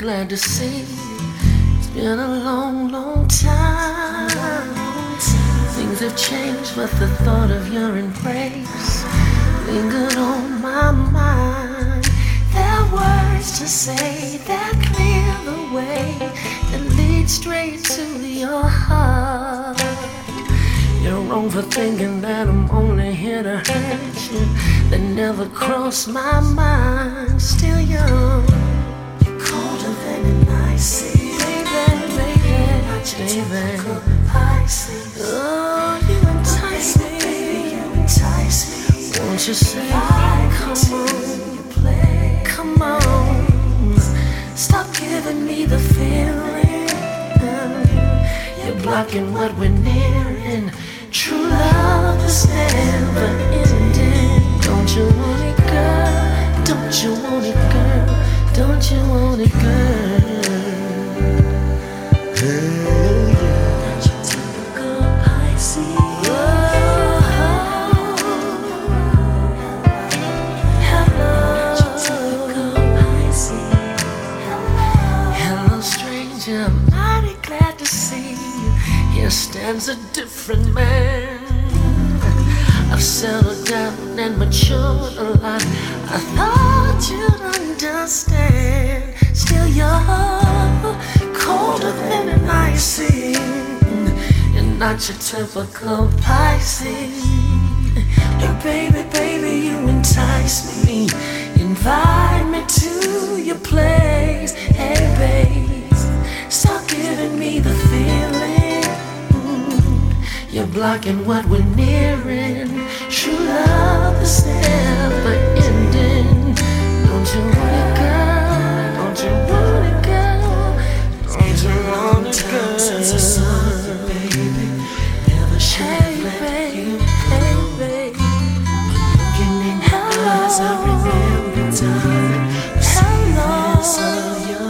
glad to see you. It's been a long, long time. Things have changed, but the thought of your embrace lingered on my mind. There are words to say that clear the way that lead straight to your heart. You're wrong for thinking that I'm only here to hurt you. That never crossed my mind. Still young, you're colder than an icy, baby, baby, baby. Oh, you entice me, baby, you entice me. Won't you say, come on, stop giving me the feeling. You're blocking what we're nearing. True love is never ending. Don't you want it, girl? Don't you want it, girl? Don't you want it, girl? Hey, not your typical Pisces. Hello, not your typical Pisces. Hello, stranger. I'm mighty glad to see you. Here stands a different man. I've settled down and matured a lot. I thought you'd understand. Still you're colder than an icy. You're not your typical Pisces. Hey baby, baby, you entice me. Invite me to your place. Hey babe, stop giving me the feeling. You're blocking what we're nearing. True love is never ending. Don't you want it, girl? Don't you want it, girl? Don't you want it, girl? Since I saw you, baby, never should have let you, baby. Looking in your eyes, I remember time. Hello, of your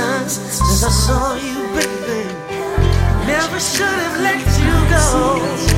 I saw you, baby. Never should have let you go.